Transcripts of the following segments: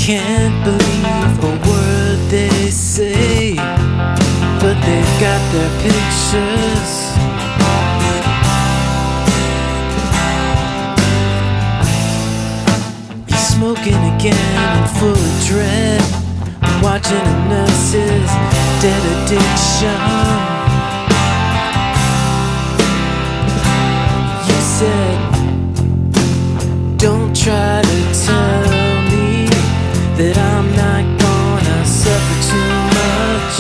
can't believe a word they say, but they've got their pictures. You're smoking again and full of dread, watching a nurse's dead addiction. You said, don't try to tell me that I'm not gonna suffer too much.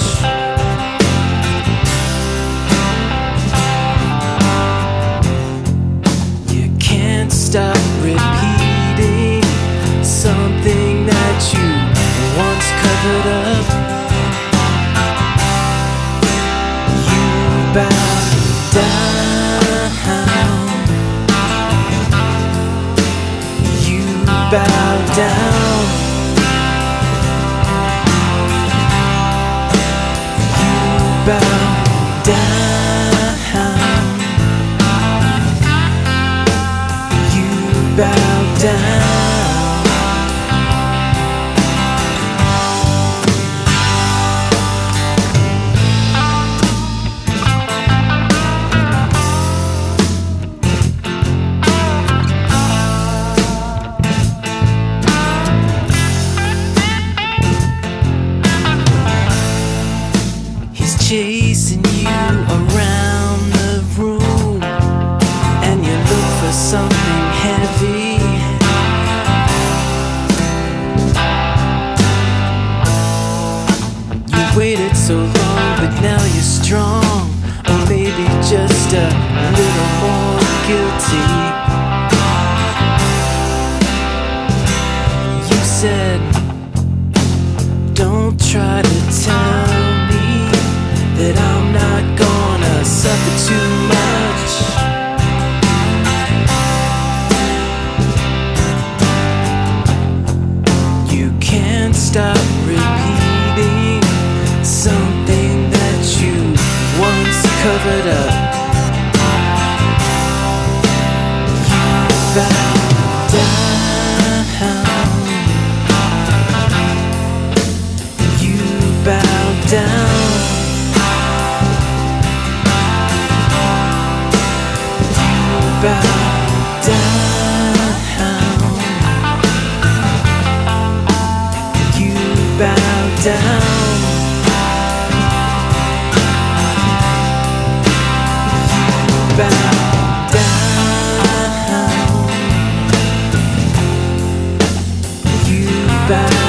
You can't stop repeating something that you once covered up. You bow down. You bow down. You bow down. You bow down. Chasing you around the room, and you look for something heavy. You waited so long, but now you're strong, or maybe just a little more guilty. You said, don't try to tell me that I'm not gonna suffer too much. You can't stop repeating something that you once covered up. You bow down. You bow down. Bow down. You bow down. You bow down. You bow